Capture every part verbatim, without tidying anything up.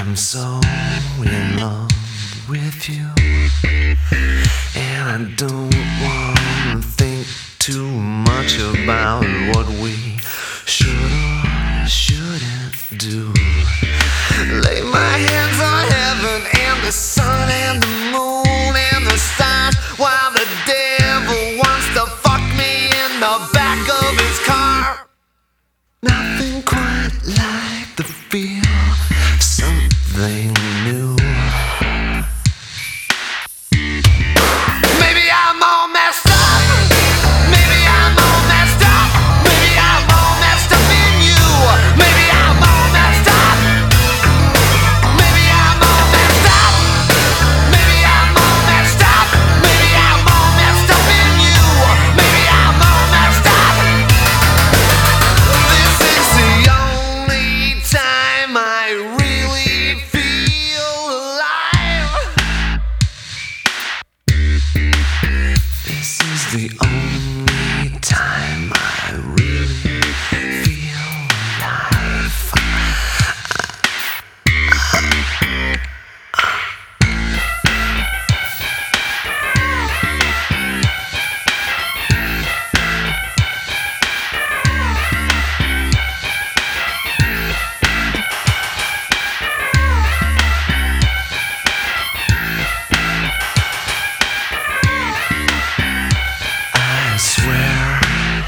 I'm so in love with you, and I don't want to think too much about what we should or shouldn't do. Lay my hands on heaven and the sun and the moon and the stars, while the devil wants to fuck me in the back of his car. Nothing quite like the feel of something new. Maybe I'm all messed up. Maybe I'm all messed up. Maybe I'm all messed up in you. Maybe I'm all messed up. Maybe I'm all messed up. Maybe I'm all messed up. Maybe I'm all messed up in you. Maybe I'm all messed up. This is the only time I really feel alive. This is the only time I really feel alive. I swear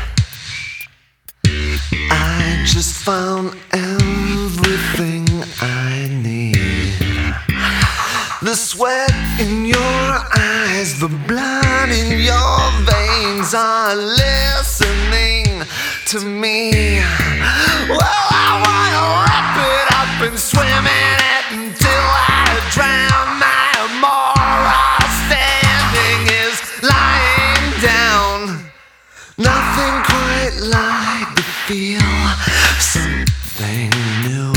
I just found everything I need. The sweat in your eyes, the blood in your veins are listening to me. Well, I wanna wrap it up and swim in it until I drown. My moral standing is lying down. Nothing quite like the feel of something new.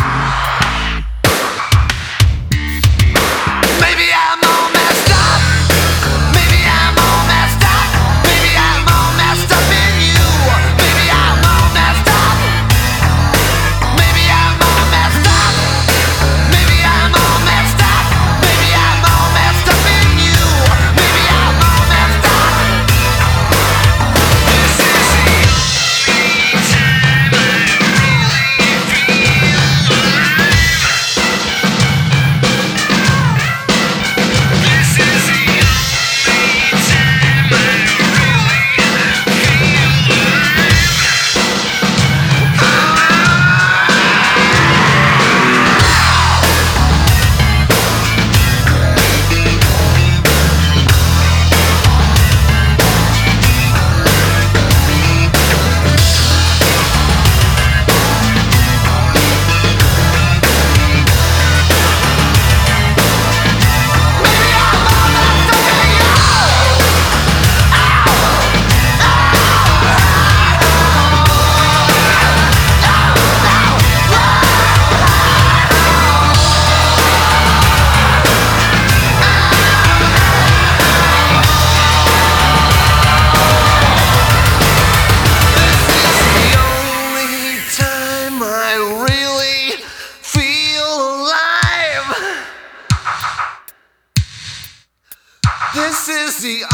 Maybe I'm all messed up. Maybe I'm all messed up. Maybe I'm all messed up in you. Maybe I'm all messed up. Maybe I'm all messed up. Maybe I'm all messed up. Maybe I'm all messed up in you. Maybe I'm all messed up. This is the only time I really feel alive. This is the only time I really feel alive. This is the